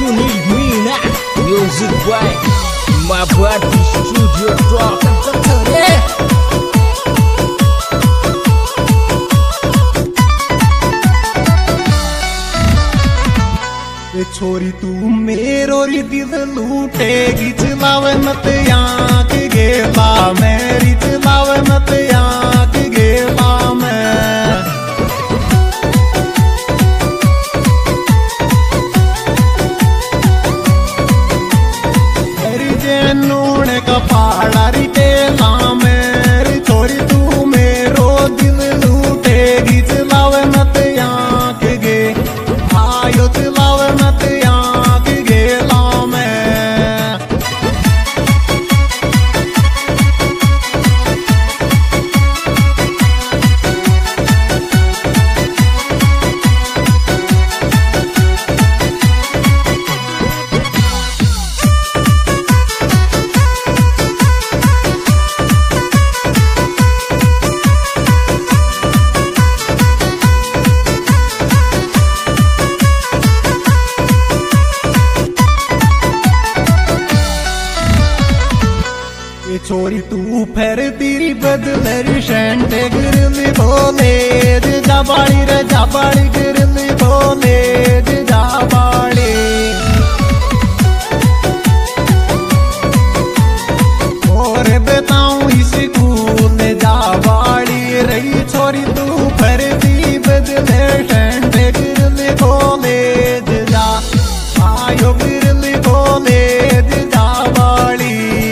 you need me now. Music by my body studio drop. छोरी तू मेरो री दिल लूटेगी चलावे मत आँख गेला मेरी चलावे मत आँख गेला मैं मेरी जेनूने का पहाड़ा री टेला मेरी छोरी तू मेरो दिल लूटेगी चलावे मत आँख गे आयो चलावे मत आँख गेला मैं छोरी तू फिर तेरी बदलर शेंटे गिरली बोले जाबाड़ी रे जाबाड़ी गिरली बोले जाबाड़ी और बताऊं स्कूल जाबाड़ी रही छोरी तू फिर तेरी बदलर शेंटे गिरली बोले जा आयो गिरली बोले जाबाड़ी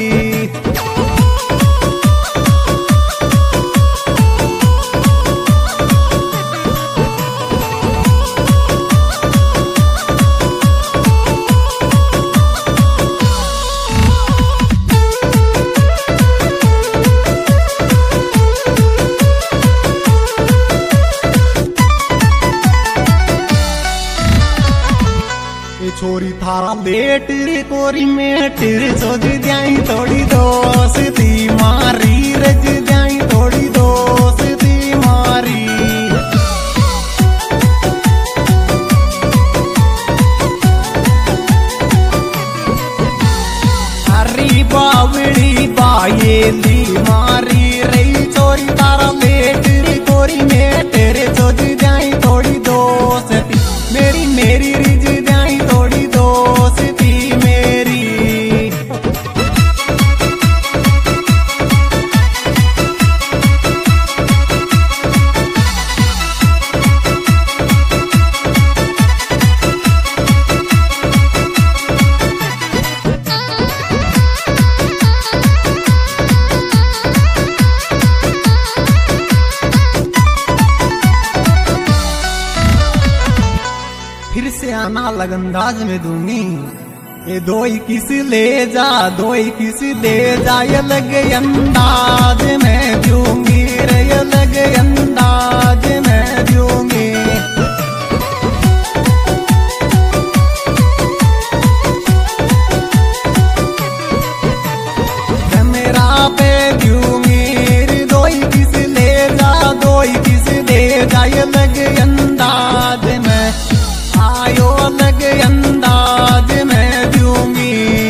छोरी थारा लेट रे कोरी में टिर सोच जाई थोड़ी दोस्ती मारी रज जाई थोड़ी दोस्ती मारी हरी बावड़ी बायेली मारी रही छोरी थारा लेट रे कोरी में टिर सोच जाई थोड़ी दोस्ती मेरी मेरी रिज जाई थोड़ी दोस्ती मेरी फिर से आना लगंदाज में दूंगी ये दो ही किस ले जा दो ही किस ले जा ये लगे अंदाज में दूंगी रे ये लगे अंदाज में दूंगी मेरा पे दूंगी रे दो ही किस ले जा दो ही किस ले जा ये लगे अंदाज में आयो अलग अंदाज में दूंगी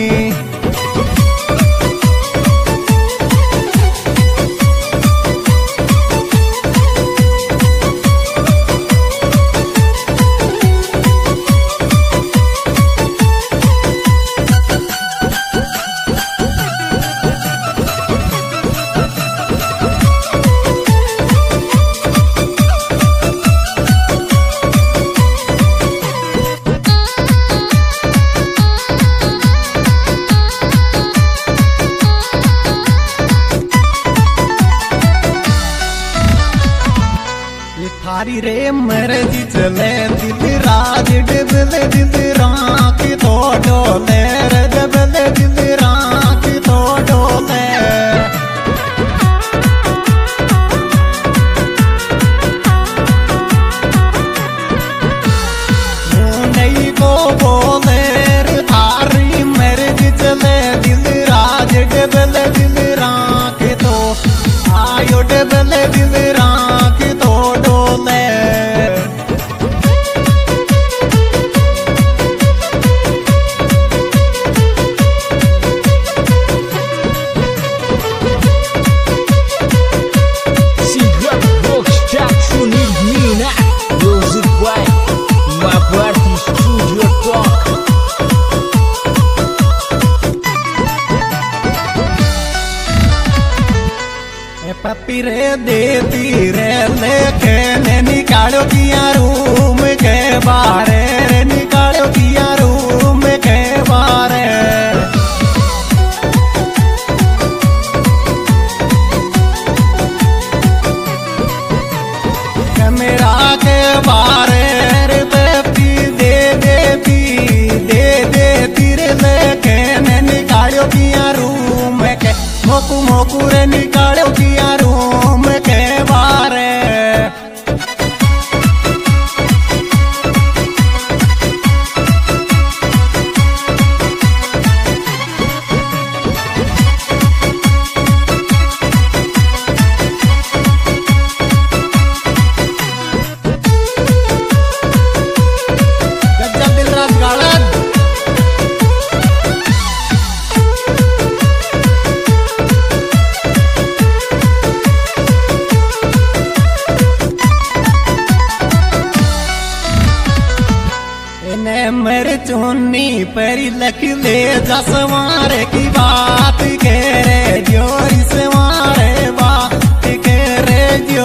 थारी रे मर्जी चले दिल राज डबल दिल राख तो डोले रे डबल दिल राख तो डोले नहीं को बोले रे थारी मर्जी चले दिल राज डबल दिल राख तो आयो डबल दिल राख तो डोले निकालो किया रूम के बारे रे निकालो किया रूम के बारे मेरा के बारे रे बेपी दे दे पी दे दे पीर लेके ने निकालो किया रूम के मोकू मोकू रे निकालो किया रूम के बारे मेरे चुन्नी परी लख ले जसवार की बात के रे जो इस मारे बात के रे जो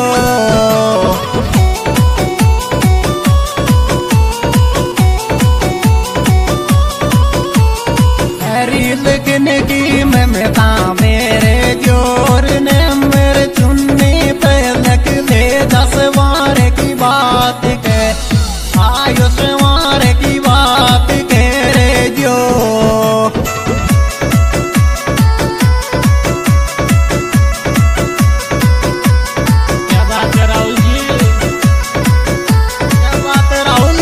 हरी लगने की ममता मेरे जोर ने मेरे चुन्नी पे लख ले जसवार की बात के आयो सवार की बात के रे जो क्या बात है राहुल जी? क्या बात है राहुल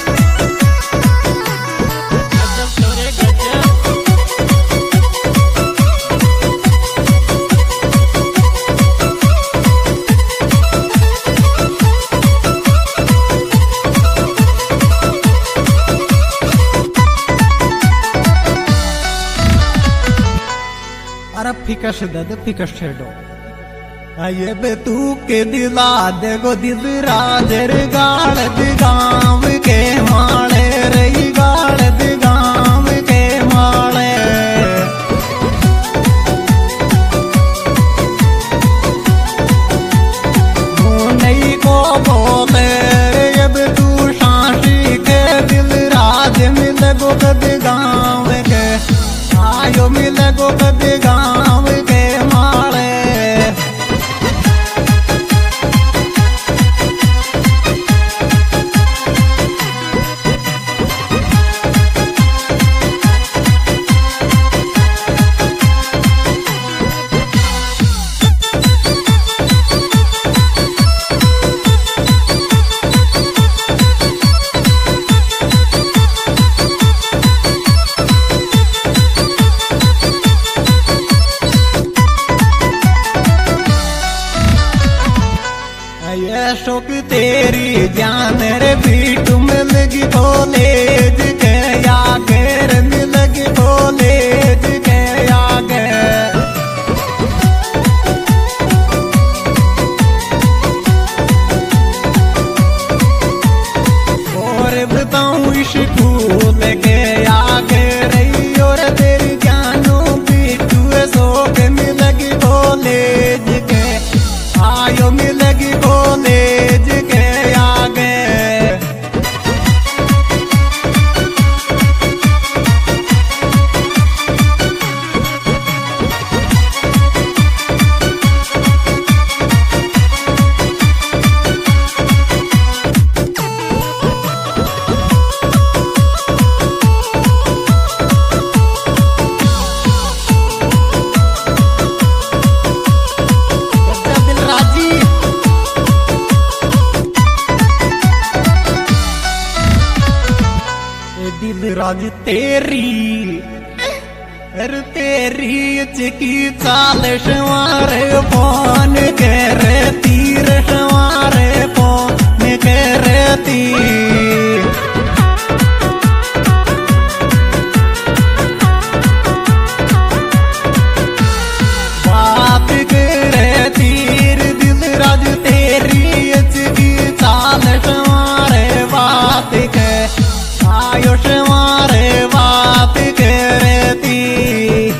गजब छोरे गजब। अरे फिकश दद फिकश छेड़ो ये बे तू के दिला दे गो दिल राजर गाड़ गाँव के माले रही गाड़ गाँव के माले नहीं को बोले ये बे तू शांति के दिल राज मिल गो कद गाँव के आयो मिल गो कद गाँव के माले ये शौक तेरी जान रे बीट मिलगी कॉलेज के आगे रे मिलगी कॉलेज के आगे और बताऊं स्कूल के आगे रही और तेरी जानू बीटू शौक मिलगी कॉलेज के आयो मिलगी कॉलेज के आगे दिल राजी दिल राज तेरी अरे तेरी चिकी चाल शवारे फोन के रे तीर शवारे फोन के रे तीर बात करे तीर दिल राज तेरी चिकी चाल शवारे बात के आयो शवारे बात करे तीर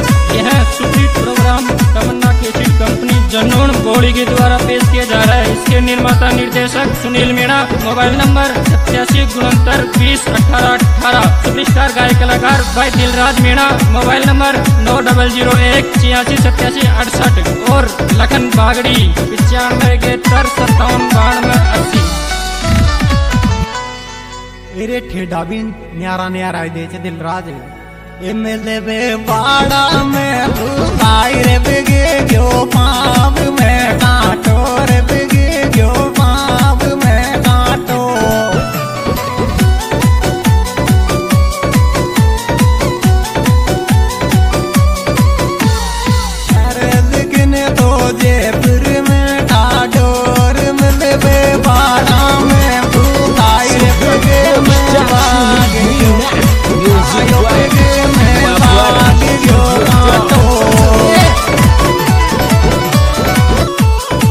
यह सुपीट प्रोग्राम तमन्ना केसिट कंपनी जनोन बॉडी के द्वारा पेश किया जा रहा है। इसके निर्देशक Sunil Meena, mobile number 8769201818। Superstar गायक कलाकार भाई दिलराज मीणा, मोबाइल नंबर 9001868768। और लखन बागड़ी 9573579280। एरे ठेडा भी न्यारा न्यारा दे दिलराज ए मेले बे बाड़ा में भाई रे बिगे जो पाप में काटो रे बिगे